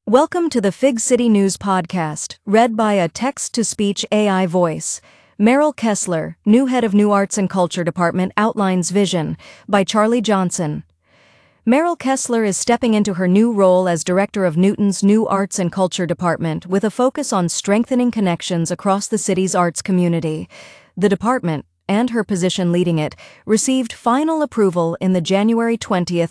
Welcome to the Fig City News Podcast, read by a text-to-speech AI voice. Meryl Kessler, new head of New Arts and Culture Department, outlines vision, by Charlie Johnson. Meryl Kessler is stepping into her new role as director of Newton's New Arts and Culture Department with a focus on strengthening connections across the city's arts community. The department, and her position leading it, received final approval in the January 20,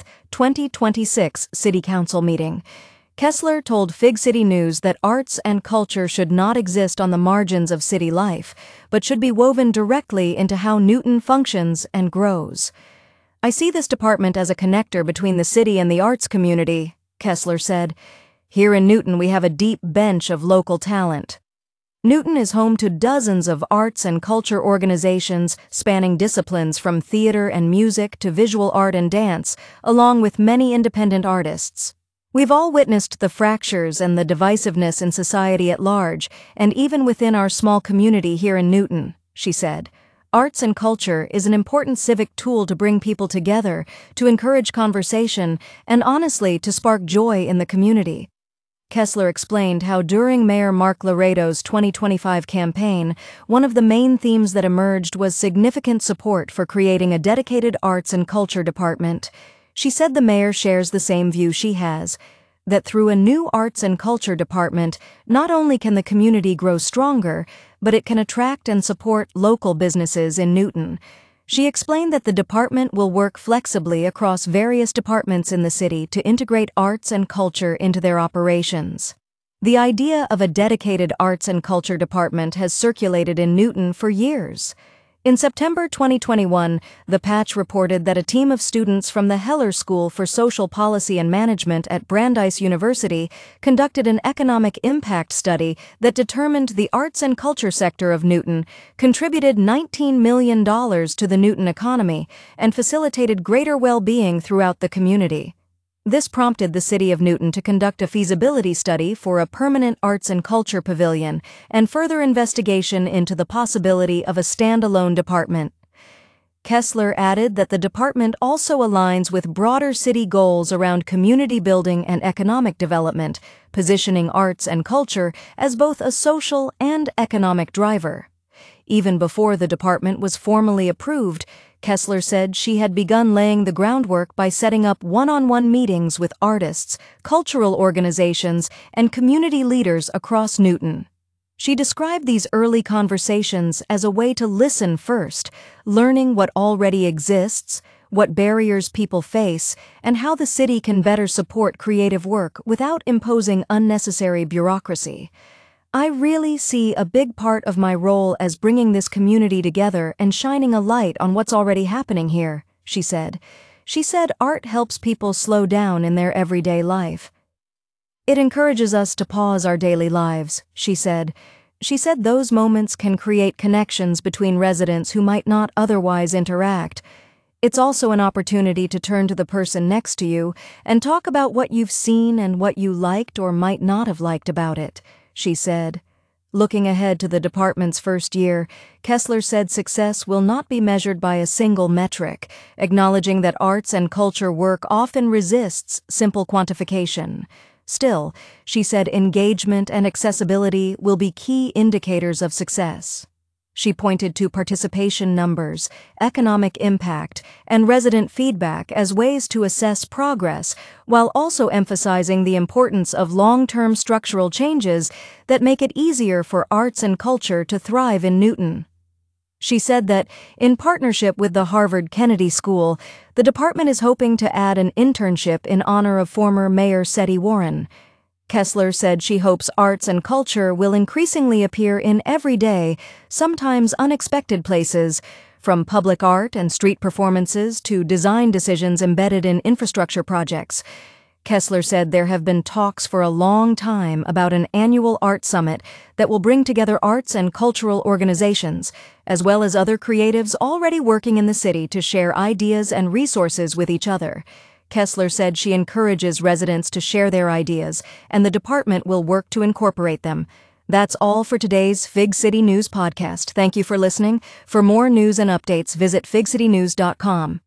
2026 City Council meeting. Kessler told Fig City News that arts and culture should not exist on the margins of city life, but should be woven directly into how Newton functions and grows. "I see this department as a connector between the city and the arts community," Kessler said. "Here in Newton we have a deep bench of local talent. Newton is home to dozens of arts and culture organizations spanning disciplines from theater and music to visual art and dance, along with many independent artists. We've all witnessed the fractures and the divisiveness in society at large, and even within our small community here in Newton," she said. "Arts and culture is an important civic tool to bring people together, to encourage conversation, and honestly to spark joy in the community." Kessler explained how during Mayor Mark Laredo's 2025 campaign, one of the main themes that emerged was significant support for creating a dedicated arts and culture department. She said the mayor shares the same view she has, that through a new arts and culture department, not only can the community grow stronger, but it can attract and support local businesses in Newton. She explained that the department will work flexibly across various departments in the city to integrate arts and culture into their operations. The idea of a dedicated arts and culture department has circulated in Newton for years. In September 2021, The Patch reported that a team of students from the Heller School for Social Policy and Management at Brandeis University conducted an economic impact study that determined the arts and culture sector of Newton contributed $19 million to the Newton economy and facilitated greater well-being throughout the community. This prompted the City of Newton to conduct a feasibility study for a permanent arts and culture pavilion and further investigation into the possibility of a standalone department. Kessler added that the department also aligns with broader city goals around community building and economic development, positioning arts and culture as both a social and economic driver. Even before the department was formally approved, Kessler said she had begun laying the groundwork by setting up one-on-one meetings with artists, cultural organizations, and community leaders across Newton. She described these early conversations as a way to listen first, learning what already exists, what barriers people face, and how the city can better support creative work without imposing unnecessary bureaucracy. "I really see a big part of my role as bringing this community together and shining a light on what's already happening here," she said. She said art helps people slow down in their everyday life. "It encourages us to pause our daily lives," she said. She said those moments can create connections between residents who might not otherwise interact. "It's also an opportunity to turn to the person next to you and talk about what you've seen and what you liked or might not have liked about it," she said. Looking ahead to the department's first year, Kessler said success will not be measured by a single metric, acknowledging that arts and culture work often resists simple quantification. Still, she said engagement and accessibility will be key indicators of success. She pointed to participation numbers, economic impact, and resident feedback as ways to assess progress, while also emphasizing the importance of long-term structural changes that make it easier for arts and culture to thrive in Newton. She said that, in partnership with the Harvard Kennedy School, the department is hoping to add an internship in honor of former Mayor Seti Warren. Kessler said she hopes arts and culture will increasingly appear in everyday, sometimes unexpected places, from public art and street performances to design decisions embedded in infrastructure projects. Kessler said there have been talks for a long time about an annual art summit that will bring together arts and cultural organizations, as well as other creatives already working in the city to share ideas and resources with each other. Kessler said she encourages residents to share their ideas, and the department will work to incorporate them. That's all for today's Fig City News podcast. Thank you for listening. For more news and updates, visit figcitynews.com.